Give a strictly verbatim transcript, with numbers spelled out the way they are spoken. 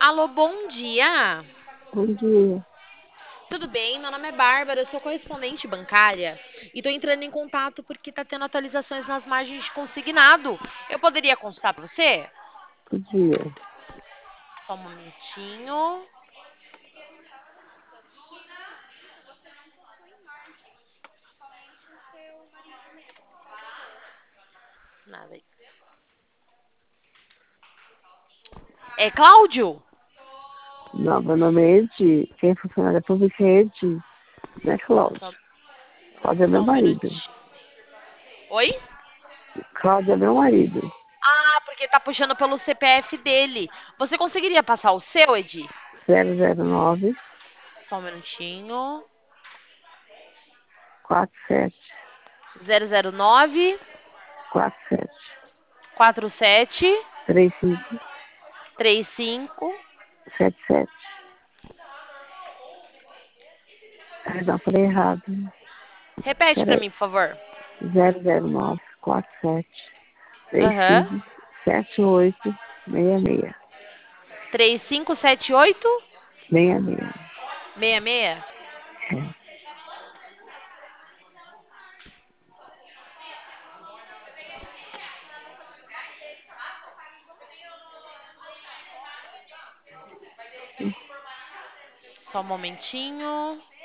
Alô, bom dia. Bom dia. Tudo bem? Meu nome é Bárbara, eu sou correspondente bancária e estou entrando em contato porque está tendo atualizações nas margens de consignado. Eu poderia consultar para você? Bom dia. Só um momentinho. Nada aí. É Cláudio? Não, meu nome é Edi. Quem é funcionário público é Edi. Não é Cláudio. Só, Cláudio é só meu um marido. minutinho. Oi? Cláudio é meu marido. Ah, porque tá puxando pelo C P F dele. Você conseguiria passar o seu, Edi? zero zero nove Só um minutinho. quatro sete Zero zero nove quatro sete quatro sete três cinco três cinco. sete sete. Perdão, falei errado. Repete para Peraí. mim, por favor. zero zero nove quatro sete três Aham. cinco sete oito seis seis. Três cinco sete oito seis seis. seis seis. É. Só um momentinho.